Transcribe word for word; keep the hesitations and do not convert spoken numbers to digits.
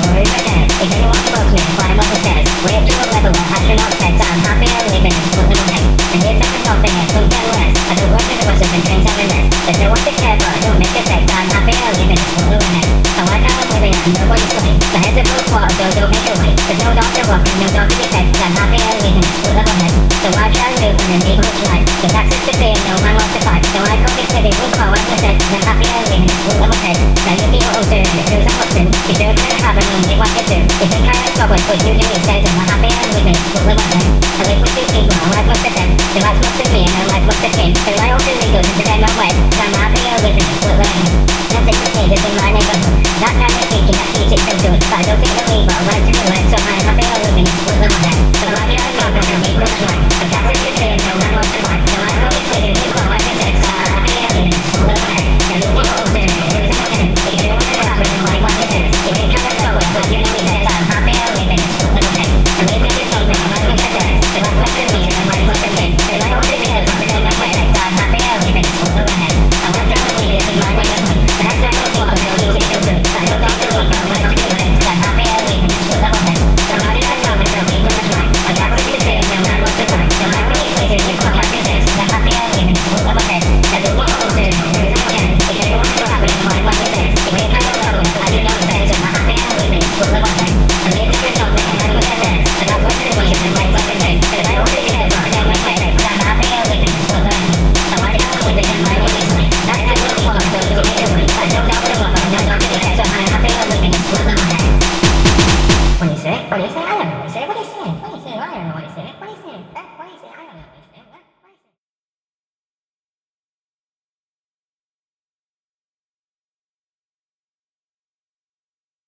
story right there. If anyone approaches me, climb up the stairs. Way up to the level where astronauts heads I'm happy I live in this little head. And here's every something I couldn't get less. I don't work in the buses and trains having less. There's no one to care for, I don't make a sex. I'm happy I live in this little head. I like how I'm living and nobody's coming. The heads are both water, so don't make a way. There's no dog to walk and no dog to be fed. I'm happy I live in this little head. So I try to live in the neighborhood life. The taxes to pay and no man wants to fight. So I call this city with power and said I'm happy I live in this little head. Now you feel older and it feels like often. You don't really have a room, they want you to. You think I have trouble, but you do instead. I'm happy I live in this little head. I live with two people, I like most of them. They like most of me and I like most of him. They like all the legals and they're not wet. I'm happy I live in this little head. Nothing was needed in my neighborhood. That kind of thinking that keeps it so good. But I don't think the legal right to do it.